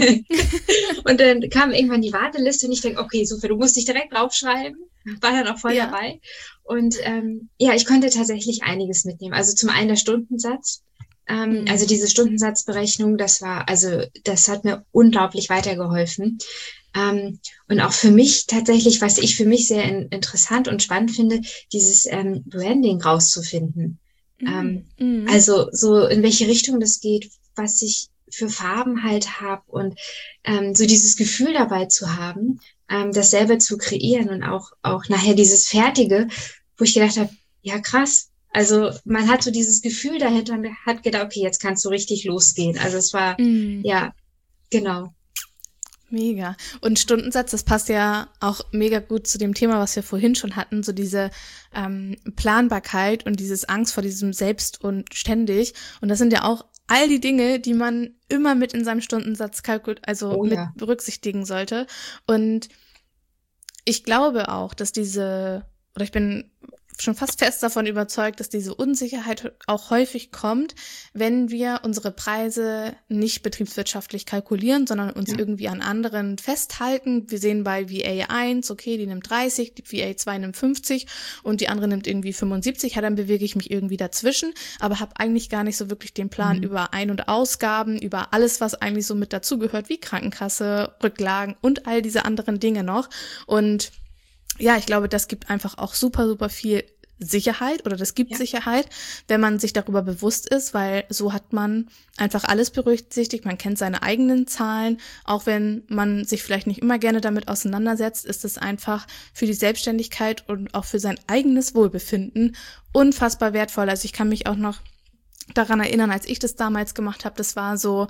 Und dann kam irgendwann die Warteliste und ich denke, okay, super, du musst dich direkt draufschreiben. War dann auch voll Ja. dabei. Und ähm, ja, ich konnte tatsächlich einiges mitnehmen. Also zum einen der Stundensatz. Ähm, Mhm. Also diese Stundensatzberechnung, das war, also das hat mir unglaublich weitergeholfen. Ähm, und auch für mich tatsächlich, was ich für mich sehr in, interessant und spannend finde, dieses ähm, Branding rauszufinden. Ähm, Mhm. Also so in welche Richtung das geht, was ich für Farben halt habe und ähm, so dieses Gefühl dabei zu haben, ähm, das selber zu kreieren und auch auch nachher dieses Fertige, wo ich gedacht habe, ja krass, also man hat so dieses Gefühl dahinter und hat gedacht, okay, jetzt kannst du richtig losgehen. Also es war, Mhm. ja, genau. Mega. Und Stundensatz, das passt ja auch mega gut zu dem Thema, was wir vorhin schon hatten, so diese ähm, Planbarkeit und dieses Angst vor diesem Selbst und ständig. Und das sind ja auch all die Dinge, die man immer mit in seinem Stundensatz kalkul- also Oh mit ja. berücksichtigen sollte. Und ich glaube auch, dass diese, oder ich bin schon fast fest davon überzeugt, dass diese Unsicherheit auch häufig kommt, wenn wir unsere Preise nicht betriebswirtschaftlich kalkulieren, sondern uns ja. irgendwie an anderen festhalten. Wir sehen bei V A eins, okay, die nimmt dreißig, die V A zwei nimmt fünfzig und die andere nimmt irgendwie fünfundsiebzig. Ja, dann bewege ich mich irgendwie dazwischen, aber habe eigentlich gar nicht so wirklich den Plan mhm. über Ein- und Ausgaben, über alles, was eigentlich so mit dazugehört, wie Krankenkasse, Rücklagen und all diese anderen Dinge noch. Und ja, ich glaube, das gibt einfach auch super, super viel Sicherheit oder das gibt ja. Sicherheit, wenn man sich darüber bewusst ist, weil so hat man einfach alles berücksichtigt, man kennt seine eigenen Zahlen, auch wenn man sich vielleicht nicht immer gerne damit auseinandersetzt, ist es einfach für die Selbstständigkeit und auch für sein eigenes Wohlbefinden unfassbar wertvoll. Also ich kann mich auch noch daran erinnern, als ich das damals gemacht habe, das war so,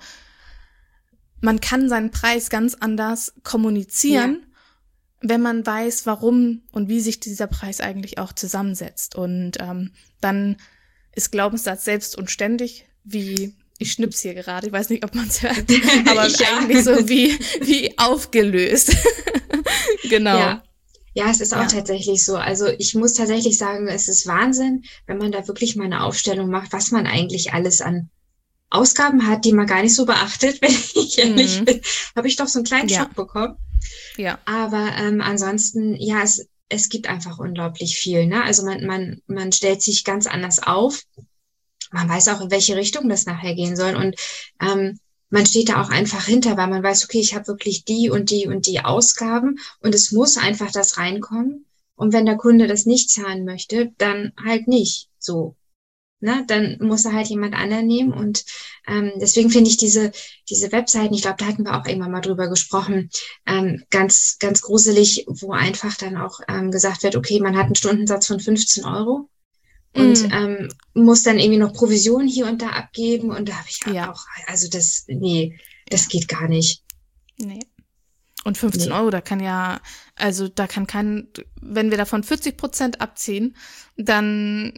man kann seinen Preis ganz anders kommunizieren, ja. wenn man weiß, warum und wie sich dieser Preis eigentlich auch zusammensetzt. Und ähm, dann ist Glaubenssatz selbst und ständig, wie, ich schnips hier gerade, ich weiß nicht, ob man es hört, aber ja. eigentlich so wie, wie aufgelöst. Genau. Ja. Ja, es ist auch ja. tatsächlich so. Also ich muss tatsächlich sagen, es ist Wahnsinn, wenn man da wirklich mal eine Aufstellung macht, was man eigentlich alles an Ausgaben hat, die man gar nicht so beachtet, wenn ich ehrlich mhm. bin. Habe ich doch so einen kleinen ja. Schock bekommen. Ja. Aber ähm, ansonsten, ja, es, es gibt einfach unglaublich viel. Ne? Also man, man, man stellt sich ganz anders auf. Man weiß auch, in welche Richtung das nachher gehen soll. Und ähm, man steht da auch einfach hinter, weil man weiß, okay, ich habe wirklich die und die und die Ausgaben und es muss einfach das reinkommen. Und wenn der Kunde das nicht zahlen möchte, dann halt nicht so. Ne, dann muss er halt jemand anderen nehmen und ähm, deswegen finde ich diese diese Webseiten, ich glaube, da hatten wir auch irgendwann mal drüber gesprochen, ähm, ganz ganz gruselig, wo einfach dann auch ähm, gesagt wird, okay, man hat einen Stundensatz von fünfzehn Euro und mm. ähm, muss dann irgendwie noch Provision hier und da abgeben und da habe ich ja. auch, also das, nee, das ja. geht gar nicht. Nee. Und fünfzehn nee. Euro, da kann ja, also da kann kein, wenn wir davon vierzig Prozent abziehen, dann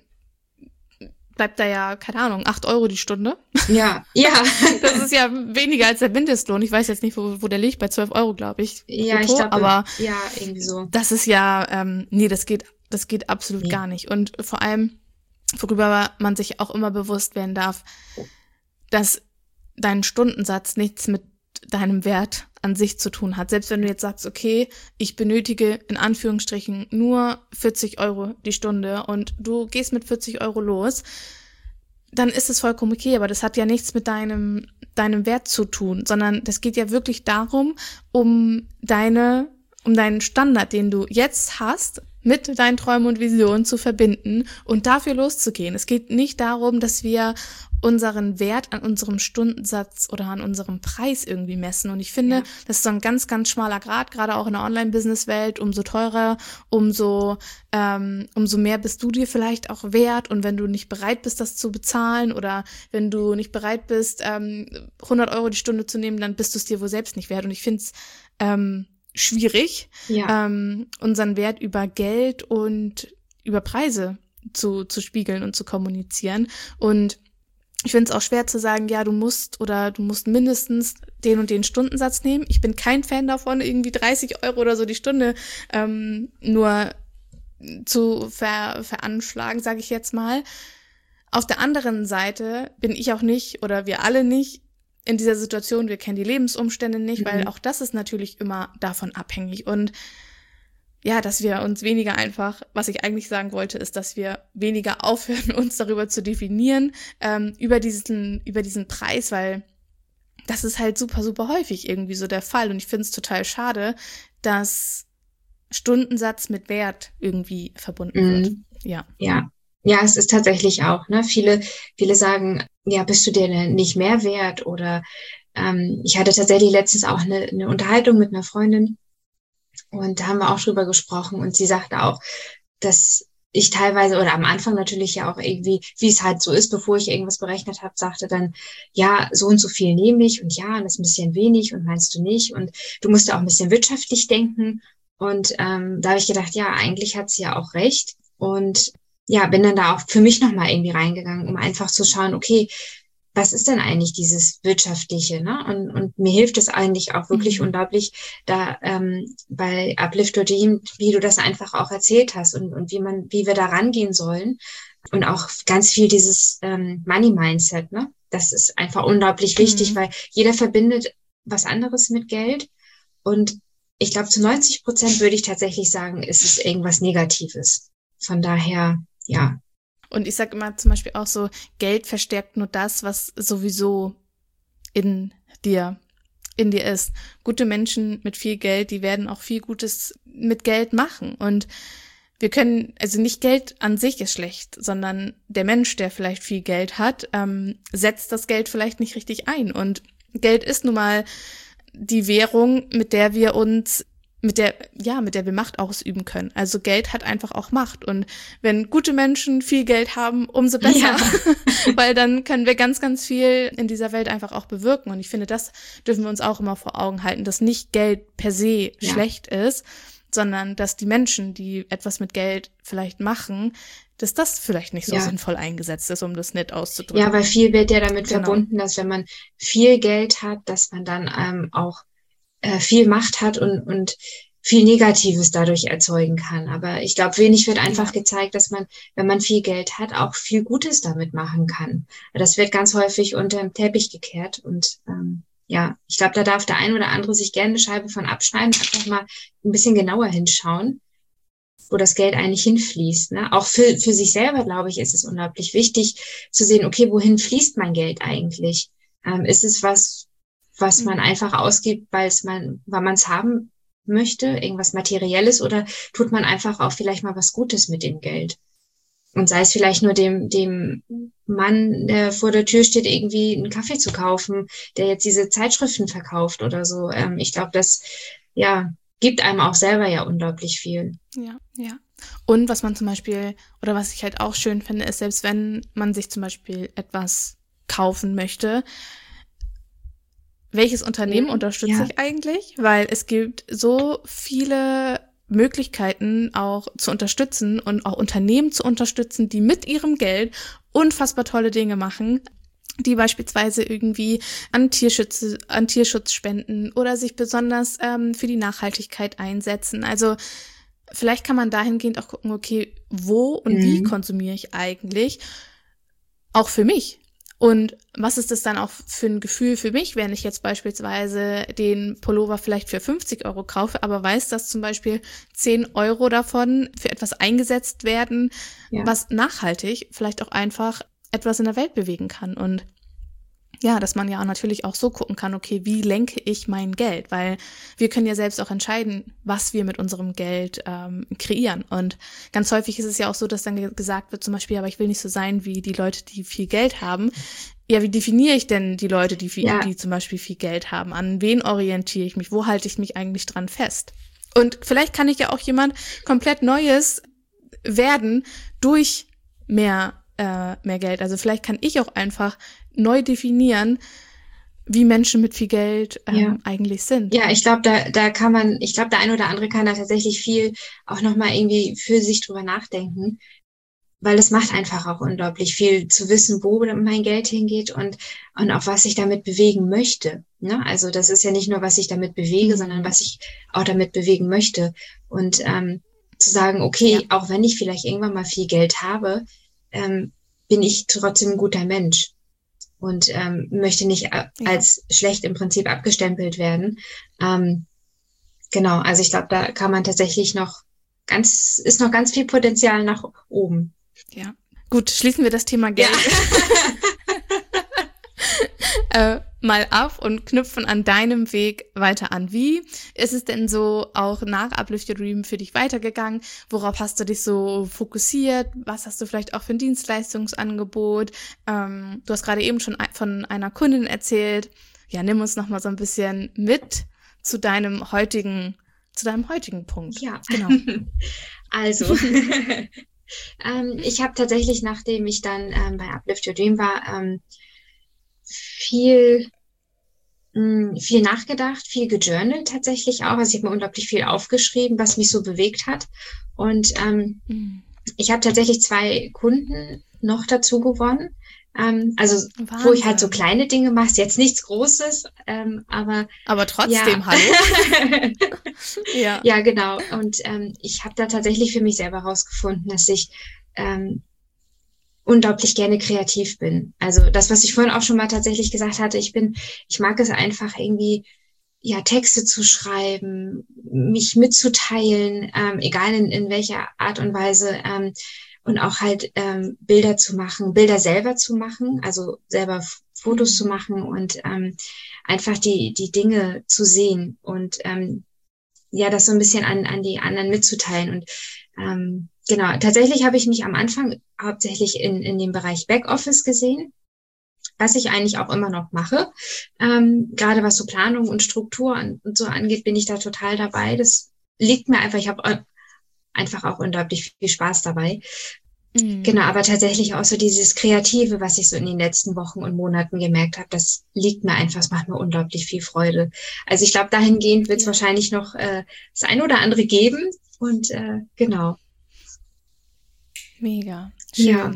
bleibt da ja, keine Ahnung, acht Euro die Stunde. Ja, ja. Das ist ja weniger als der Mindestlohn. Ich weiß jetzt nicht, wo, wo der liegt, bei zwölf Euro, glaube ich. Ja, brutto, ich glaube, aber ja, irgendwie so. Das ist ja, ähm, nee, das geht, das geht absolut nee. gar nicht. Und vor allem, worüber man sich auch immer bewusst werden darf, dass dein Stundensatz nichts mit deinem Wert an sich zu tun hat. Selbst wenn du jetzt sagst, okay, ich benötige in Anführungsstrichen nur vierzig Euro die Stunde und du gehst mit vierzig Euro los, dann ist es vollkommen okay, aber das hat ja nichts mit deinem, deinem Wert zu tun, sondern das geht ja wirklich darum, um deine, um deinen Standard, den du jetzt hast, mit deinen Träumen und Visionen zu verbinden und dafür loszugehen. Es geht nicht darum, dass wir unseren Wert an unserem Stundensatz oder an unserem Preis irgendwie messen. Und ich finde, ja. das ist so ein ganz, ganz schmaler Grat, gerade auch in der Online-Business-Welt. Umso teurer, umso ähm, umso mehr bist du dir vielleicht auch wert. Und wenn du nicht bereit bist, das zu bezahlen oder wenn du nicht bereit bist, ähm, hundert Euro die Stunde zu nehmen, dann bist du es dir wohl selbst nicht wert. Und ich finde es ähm, schwierig, ja. ähm, unseren Wert über Geld und über Preise zu, zu spiegeln und zu kommunizieren. Und ich finde es auch schwer zu sagen, ja, du musst oder du musst mindestens den und den Stundensatz nehmen. Ich bin kein Fan davon, irgendwie dreißig Euro oder so die Stunde ähm, nur zu ver, veranschlagen, sage ich jetzt mal. Auf der anderen Seite bin ich auch nicht oder wir alle nicht in dieser Situation, wir kennen die Lebensumstände nicht, mhm. weil auch das ist natürlich immer davon abhängig. Und ja, dass wir uns weniger einfach, was ich eigentlich sagen wollte, ist, dass wir weniger aufhören, uns darüber zu definieren, ähm, über diesen, über diesen Preis, weil das ist halt super, super häufig irgendwie so der Fall. Und ich finde es total schade, dass Stundensatz mit Wert irgendwie verbunden mhm. wird. Ja. Ja. Ja, es ist tatsächlich auch, ne? Viele, viele sagen, ja, bist du dir denn nicht mehr wert? Oder ähm, ich hatte tatsächlich letztens auch eine, eine Unterhaltung mit einer Freundin und da haben wir auch drüber gesprochen und sie sagte auch, dass ich teilweise oder am Anfang natürlich ja auch irgendwie, wie es halt so ist, bevor ich irgendwas berechnet habe, sagte dann, ja, so und so viel nehme ich und ja, das ist ein bisschen wenig und meinst du nicht und du musst ja auch ein bisschen wirtschaftlich denken und ähm, da habe ich gedacht, ja, eigentlich hat sie ja auch recht und ja, bin dann da auch für mich nochmal irgendwie reingegangen, um einfach zu schauen, okay, was ist denn eigentlich dieses Wirtschaftliche, ne? Und, und mir hilft es eigentlich auch wirklich Mhm. unglaublich, da ähm, bei Uplift Your Dream, wie du das einfach auch erzählt hast und, und wie man, wie wir da rangehen sollen. Und auch ganz viel dieses ähm, Money-Mindset, ne? Das ist einfach unglaublich wichtig, Mhm. weil jeder verbindet was anderes mit Geld. Und ich glaube, zu neunzig Prozent würde ich tatsächlich sagen, ist es irgendwas Negatives. Von daher, ja. Und ich sage immer zum Beispiel auch so, Geld verstärkt nur das, was sowieso in dir, in dir ist. Gute Menschen mit viel Geld, die werden auch viel Gutes mit Geld machen. Und wir können, also nicht Geld an sich ist schlecht, sondern der Mensch, der vielleicht viel Geld hat, ähm, setzt das Geld vielleicht nicht richtig ein. Und Geld ist nun mal die Währung, mit der wir uns, mit der, ja, mit der wir Macht ausüben können. Also Geld hat einfach auch Macht. Und wenn gute Menschen viel Geld haben, umso besser. Ja. Weil dann können wir ganz, ganz viel in dieser Welt einfach auch bewirken. Und ich finde, das dürfen wir uns auch immer vor Augen halten, dass nicht Geld per se Ja. schlecht ist, sondern dass die Menschen, die etwas mit Geld vielleicht machen, dass das vielleicht nicht so Ja. sinnvoll eingesetzt ist, um das nett auszudrücken. Ja, weil viel wird ja damit Genau. verbunden, dass wenn man viel Geld hat, dass man dann ähm, auch äh, viel Macht hat und, und viel Negatives dadurch erzeugen kann. Aber ich glaube, wenig wird einfach Ja. gezeigt, dass man, wenn man viel Geld hat, auch viel Gutes damit machen kann. Das wird ganz häufig unter den Teppich gekehrt. Und ähm, ja, ich glaube, da darf der ein oder andere sich gerne eine Scheibe von abschneiden, einfach mal ein bisschen genauer hinschauen, wo das Geld eigentlich hinfließt. Ne? Auch für, für sich selber, glaube ich, ist es unglaublich wichtig zu sehen, okay, wohin fließt mein Geld eigentlich? Ähm, ist es was, was man Mhm. einfach ausgibt, weil es man, weil man es haben möchte, irgendwas Materielles, oder tut man einfach auch vielleicht mal was Gutes mit dem Geld? Und sei es vielleicht nur dem, dem Mann, der vor der Tür steht, irgendwie einen Kaffee zu kaufen, der jetzt diese Zeitschriften verkauft oder so. Ähm, ich glaube, das, ja, gibt einem auch selber ja unglaublich viel. Ja, ja. Und was man zum Beispiel, oder was ich halt auch schön finde, ist, selbst wenn man sich zum Beispiel etwas kaufen möchte, welches Unternehmen Mhm, unterstütze ja. ich eigentlich? Weil es gibt so viele Möglichkeiten auch zu unterstützen und auch Unternehmen zu unterstützen, die mit ihrem Geld unfassbar tolle Dinge machen, die beispielsweise irgendwie an Tierschutz, an Tierschutz spenden oder sich besonders ähm, für die Nachhaltigkeit einsetzen. Also vielleicht kann man dahingehend auch gucken, okay, wo und wie Mhm. konsumiere ich eigentlich? Auch für mich. Und was ist das dann auch für ein Gefühl für mich, wenn ich jetzt beispielsweise den Pullover vielleicht für fünfzig Euro kaufe, aber weiß, dass zum Beispiel zehn Euro davon für etwas eingesetzt werden, Ja. was nachhaltig vielleicht auch einfach etwas in der Welt bewegen kann. Und ja, dass man ja natürlich auch so gucken kann, okay, wie lenke ich mein Geld? Weil wir können ja selbst auch entscheiden, was wir mit unserem Geld ähm, kreieren. Und ganz häufig ist es ja auch so, dass dann ge- gesagt wird, zum Beispiel, aber ich will nicht so sein wie die Leute, die viel Geld haben. Ja, wie definiere ich denn die Leute, die, viel, Ja. die zum Beispiel viel Geld haben? An wen orientiere ich mich? Wo halte ich mich eigentlich dran fest? Und vielleicht kann ich ja auch jemand komplett Neues werden durch mehr äh, mehr Geld. Also vielleicht kann ich auch einfach neu definieren, wie Menschen mit viel Geld ähm, Ja. eigentlich sind. Ja, ich glaube, da, da kann man, ich glaube, der ein oder andere kann da tatsächlich viel auch nochmal irgendwie für sich drüber nachdenken, weil es macht einfach auch unglaublich viel zu wissen, wo mein Geld hingeht und, und auch was ich damit bewegen möchte. Ne? Also das ist ja nicht nur, was ich damit bewege, Mhm. sondern was ich auch damit bewegen möchte. Und ähm, zu sagen, okay, Ja. auch wenn ich vielleicht irgendwann mal viel Geld habe, ähm, bin ich trotzdem ein guter Mensch und ähm, möchte nicht äh, Ja. als schlecht im Prinzip abgestempelt werden. Ähm, genau, also ich glaube, da kann man tatsächlich noch ganz, ist noch ganz viel Potenzial nach oben. Ja. Gut, schließen wir das Thema Geld äh, mal ab und knüpfen an deinem Weg weiter an. Wie ist es denn so auch nach Uplift Your Dream für dich weitergegangen? Worauf hast du dich so fokussiert? Was hast du vielleicht auch für ein Dienstleistungsangebot? Ähm, du hast gerade eben schon ein- von einer Kundin erzählt. Ja, nimm uns noch mal so ein bisschen mit zu deinem heutigen, zu deinem heutigen Punkt. Ja, Genau. also ähm, ich habe tatsächlich, nachdem ich dann ähm, bei Uplift Your Dream war, ähm, viel mh, viel nachgedacht, viel gejournalt tatsächlich auch. Also ich habe mir unglaublich viel aufgeschrieben, was mich so bewegt hat. Und ähm, Mhm. ich habe tatsächlich zwei Kunden noch dazu gewonnen, Ähm, also Wahnsinn. Wo ich halt so kleine Dinge mache, ist jetzt nichts Großes, ähm, aber aber trotzdem, ja. hallo. ja. ja, genau. Und ähm, ich habe da tatsächlich für mich selber rausgefunden, dass ich ähm, unglaublich gerne kreativ bin. Also das, was ich vorhin auch schon mal tatsächlich gesagt hatte, ich bin, ich mag es einfach irgendwie, ja, Texte zu schreiben, mich mitzuteilen, ähm, egal in, in welcher Art und Weise, ähm, und auch halt ähm, Bilder zu machen, Bilder selber zu machen, also selber F- Fotos Mhm. zu machen und ähm, einfach die die Dinge zu sehen und ähm, ja, das so ein bisschen an an die anderen mitzuteilen. Und ähm, genau, tatsächlich habe ich mich am Anfang hauptsächlich in in dem Bereich Backoffice gesehen, was ich eigentlich auch immer noch mache. Ähm, gerade was so Planung und Struktur und, und so angeht, bin ich da total dabei. Das liegt mir einfach, ich habe einfach auch unglaublich viel Spaß dabei. Mhm. Genau, aber tatsächlich auch so dieses Kreative, was ich so in den letzten Wochen und Monaten gemerkt habe, das liegt mir einfach, es macht mir unglaublich viel Freude. Also ich glaube, dahingehend wird es Ja. wahrscheinlich noch äh, das ein oder andere geben. Und äh, genau. Mega. Schön. Ja.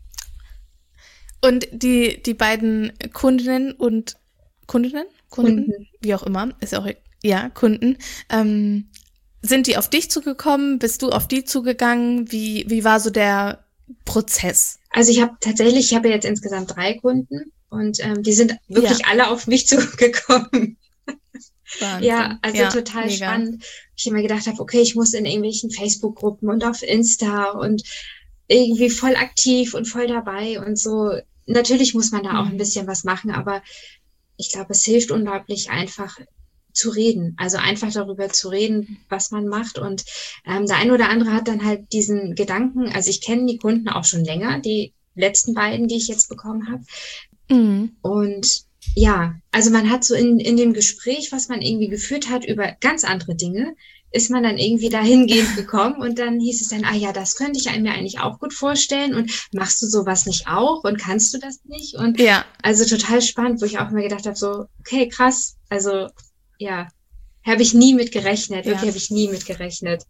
Und die, die beiden Kundinnen und Kundinnen? Kunden? Kunden. Wie auch immer, ist auch, ja, Kunden. Ähm, sind die auf dich zugekommen? Bist du auf die zugegangen? Wie, wie war so der Prozess? Also ich habe tatsächlich, ich habe jetzt insgesamt drei Kunden und ähm, die sind wirklich Ja. alle auf mich zugekommen. Wahnsinn. Ja, also Ja, total mega. spannend. Ich immer gedacht habe, okay, ich muss in irgendwelchen Facebook-Gruppen und auf Insta und irgendwie voll aktiv und voll dabei und so. Natürlich muss man da auch ein Mhm. bisschen was machen, aber ich glaube, es hilft unglaublich einfach zu reden. Also einfach darüber zu reden, was man macht. Und ähm, der eine oder andere hat dann halt diesen Gedanken, also ich kenne die Kunden auch schon länger, die letzten beiden, die ich jetzt bekommen habe. Mhm. Und ja, also man hat so in, in dem Gespräch, was man irgendwie geführt hat über ganz andere Dinge, ist man dann irgendwie dahingehend gekommen und dann hieß es dann, ah ja, das könnte ich mir eigentlich auch gut vorstellen und machst du sowas nicht auch und kannst du das nicht? Und Ja, also total spannend, wo ich auch immer gedacht habe, so, okay, krass, also ja, habe ich nie mit gerechnet, Ja. wirklich habe ich nie mit gerechnet.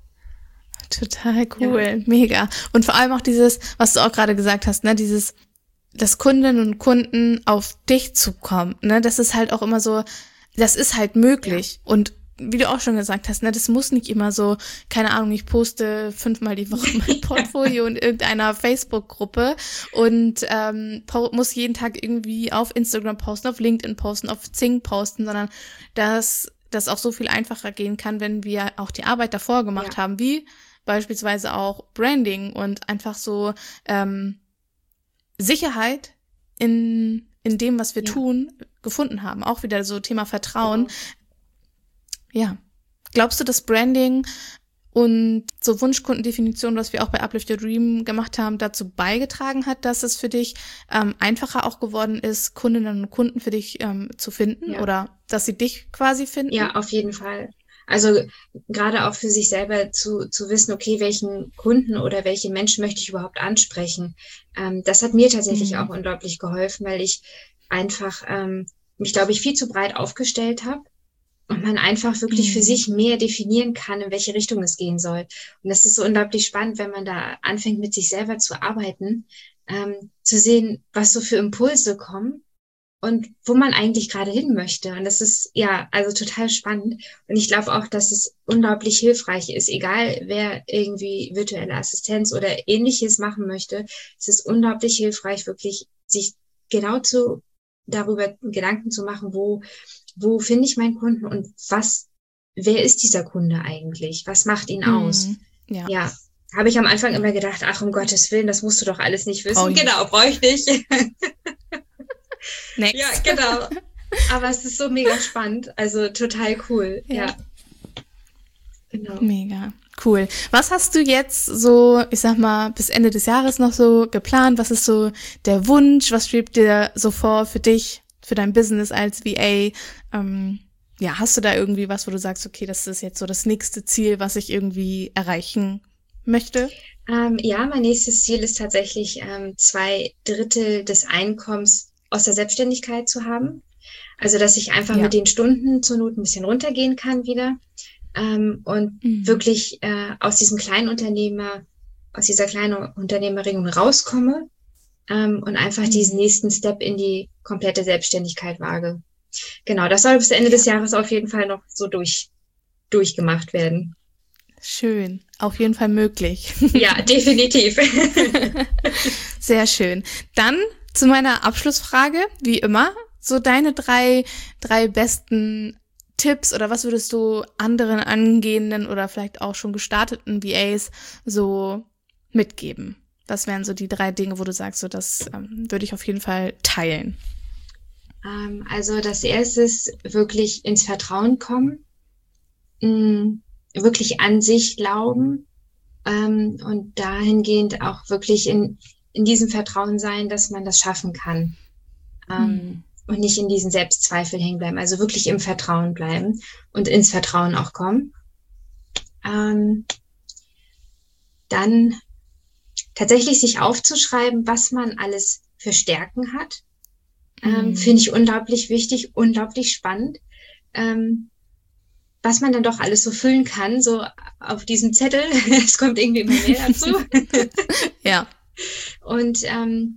total cool, mega. Und vor allem auch dieses, was du auch gerade gesagt hast, ne, dieses, dass Kundinnen und Kunden auf dich zukommen, ne, das ist halt auch immer so, das ist halt möglich. Und wie du auch schon gesagt hast, ne, das muss nicht immer so, keine Ahnung, ich poste fünfmal die Woche mein Portfolio in irgendeiner Facebook-Gruppe und ähm, po- muss jeden Tag irgendwie auf Instagram posten, auf LinkedIn posten, auf Xing posten, sondern dass das auch so viel einfacher gehen kann, wenn wir auch die Arbeit davor gemacht Ja. haben, wie beispielsweise auch Branding und einfach so ähm, Sicherheit in in dem, was wir Ja. tun, gefunden haben. Auch wieder so Thema Vertrauen. Genau. Ja. Glaubst du, dass Branding und so Wunschkundendefinition, was wir auch bei Uplift Your Dream gemacht haben, dazu beigetragen hat, dass es für dich ähm, einfacher auch geworden ist, Kundinnen und Kunden für dich ähm, zu finden Ja. oder dass sie dich quasi finden? Ja, auf jeden Fall. Also gerade auch für sich selber zu, zu wissen, okay, welchen Kunden oder welche Menschen möchte ich überhaupt ansprechen. Ähm, das hat mir tatsächlich Mhm. auch unglaublich geholfen, weil ich einfach ähm, mich, glaube ich, viel zu breit aufgestellt habe und man einfach wirklich für Mhm. sich mehr definieren kann, in welche Richtung es gehen soll. Und das ist so unglaublich spannend, wenn man da anfängt, mit sich selber zu arbeiten, ähm, zu sehen, was so für Impulse kommen und wo man eigentlich gerade hin möchte. Und das ist ja also total spannend. Und ich glaube auch, dass es unglaublich hilfreich ist, egal wer irgendwie virtuelle Assistenz oder ähnliches machen möchte. Es ist unglaublich hilfreich, wirklich sich genau zu darüber Gedanken zu machen, wo wo finde ich meinen Kunden und was, wer ist dieser Kunde eigentlich? Was macht ihn aus? Mhm. Ja. Ja, habe ich am Anfang immer gedacht, ach, um Gottes Willen, das musst du doch alles nicht wissen. Brauch ich nicht. Genau, brauche ich nicht. Next. Ja, genau. Aber es ist so mega spannend. Also total cool. Ja. Ja. Genau. Mega. Cool. Was hast du jetzt so, ich sag mal, bis Ende des Jahres noch so geplant? Was ist so der Wunsch? Was schwebt dir so vor für dich, für dein Business als V A? Ähm, ja, hast du da irgendwie was, wo du sagst, okay, das ist jetzt so das nächste Ziel, was ich irgendwie erreichen möchte? Ähm, ja, mein nächstes Ziel ist tatsächlich, ähm, zwei Drittel des Einkommens aus der Selbstständigkeit zu haben. Also, dass ich einfach Ja. mit den Stunden zur Not ein bisschen runtergehen kann wieder. Ähm, und Mhm. wirklich äh, aus diesem kleinen Unternehmer, aus dieser kleinen Unternehmerregelung rauskomme ähm, und einfach diesen nächsten Step in die komplette Selbstständigkeit wage. Genau, das soll bis Ende des Jahres auf jeden Fall noch so durch, durchgemacht werden. Schön, auf jeden Fall möglich. Ja, definitiv. Sehr schön. Dann zu meiner Abschlussfrage, wie immer, so deine drei, drei besten Tipps oder was würdest du anderen angehenden oder vielleicht auch schon gestarteten V As so mitgeben? Was wären so die drei Dinge, wo du sagst, so das ähm, würde ich auf jeden Fall teilen? Ähm, also das erste ist wirklich ins Vertrauen kommen, mh, wirklich an sich glauben ähm, und dahingehend auch wirklich in, in diesem Vertrauen sein, dass man das schaffen kann. Ähm, mhm. Und nicht in diesen Selbstzweifel hängen bleiben, also wirklich im Vertrauen bleiben und ins Vertrauen auch kommen. Ähm, dann tatsächlich sich aufzuschreiben, was man alles für Stärken hat, ähm, mhm. finde ich unglaublich wichtig, unglaublich spannend, ähm, was man dann doch alles so füllen kann, so auf diesem Zettel. Es kommt irgendwie immer mehr dazu. Ja. Und ähm,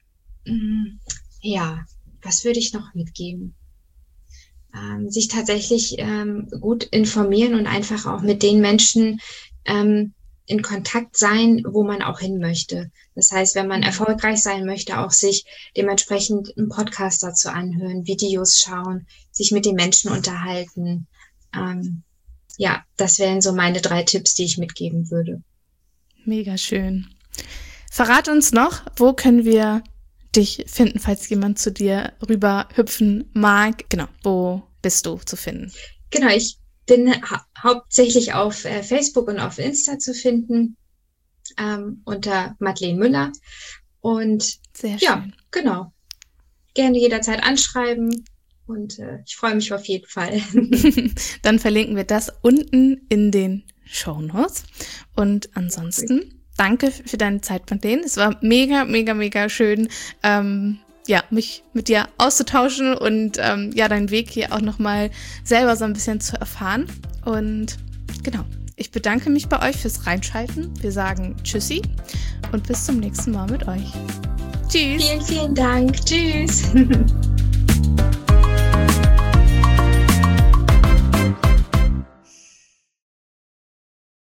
ja, was würde ich noch mitgeben? Ähm, sich tatsächlich ähm, gut informieren und einfach auch mit den Menschen ähm, in Kontakt sein, wo man auch hin möchte. Das heißt, wenn man erfolgreich sein möchte, auch sich dementsprechend einen Podcast dazu anhören, Videos schauen, sich mit den Menschen unterhalten. Ähm, ja, das wären so meine drei Tipps, die ich mitgeben würde. Mega schön. Verrat uns noch, wo können wir dich finden, falls jemand zu dir rüber hüpfen mag. Genau, wo bist du zu finden? Genau, ich bin ha- hauptsächlich auf äh, Facebook und auf Insta zu finden, ähm, unter Madeleine Müller. Und sehr ja, schön. Genau. Gerne jederzeit anschreiben und äh, ich freue mich auf jeden Fall. Dann verlinken wir das unten in den Shownotes. Und ansonsten danke für deine Zeit, Madeleine. Es war mega, mega, mega schön, ähm, ja, mich mit dir auszutauschen und ähm, ja, deinen Weg hier auch nochmal selber so ein bisschen zu erfahren. Und genau, ich bedanke mich bei euch fürs Reinschalten. Wir sagen Tschüssi und bis zum nächsten Mal mit euch. Tschüss. Vielen, vielen Dank. Tschüss.